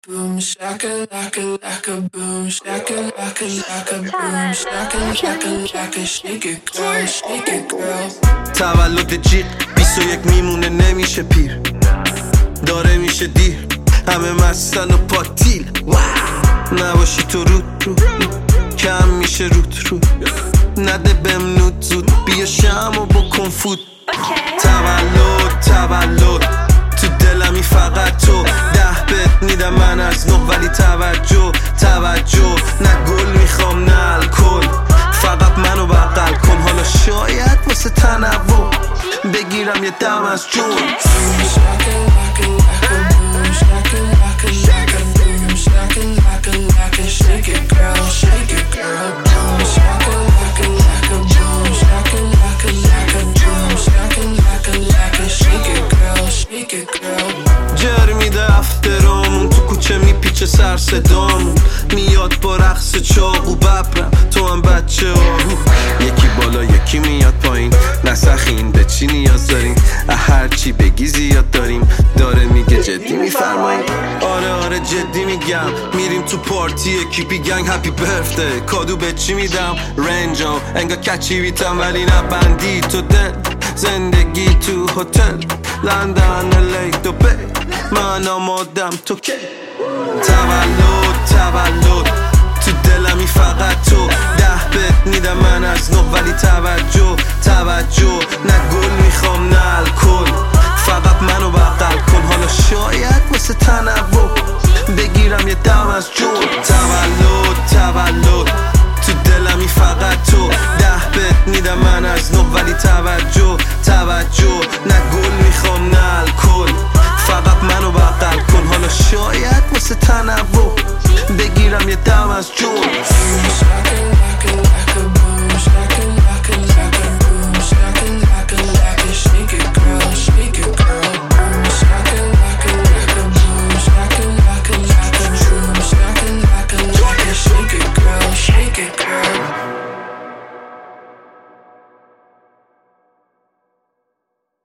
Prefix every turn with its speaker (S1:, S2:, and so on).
S1: Boom shaka laka laka boom shaka laka laka boom shaka laka laka shake it girl shake it girl.
S2: تولد جیغ 21 میمونه نمیشه پیر، داره میشه دیر، همه مستن و پاتیل. نباشی تو رود کم میشه رود نده بهم نود زود، بیا شم و بکن فوت. تولد تو دلمی فقط تو، 10 بهت میدم من از 9 ولی توجه نه گل میخوام نه الکل، فقط منو بغل کن. حالا شاید واسه تنوع بگیرم یه دم از جون.
S1: Shake it girl, shake it girl, boom shaka laka laka boom shaka laka laka boom shaka laka laka shake it girl, shake it girl.
S2: جر میده افترامون تو کوچه میپیچه سر صدامون، میاد با رقص چاقو ببرم تو هم بچه آهو. یکی بالا یکی میاد پایین، نسخین به چی نیاز داریم، هر چی بگی زیاد داریم، داره میگه جدی میفرماییم. آره جدی میگم، میریم تو پارتی اکیپی گنگ هپی برفته. کادو به چی میدم رنجام انگا کچی بیتم ولی نبندی تو دن. زندگی تو هتل لندن الی دوبی، من آمادم تو که. تولد تو دلمی فقط تو، 10 بهت میدم من از 9 ولی توجه نه گل میخوام نه الکل، فقط منو بغل کن. حالا شاید واسه تنوع بگیرم یه دم از جون. تولد تو دلمی فقط تو، 10 بهت میدم من از 9 ولی توجه نه گل میخوام نه الکل، فقط منو بغل کن. حالا شاید واسه تنوع بگیرم یه دم از جون.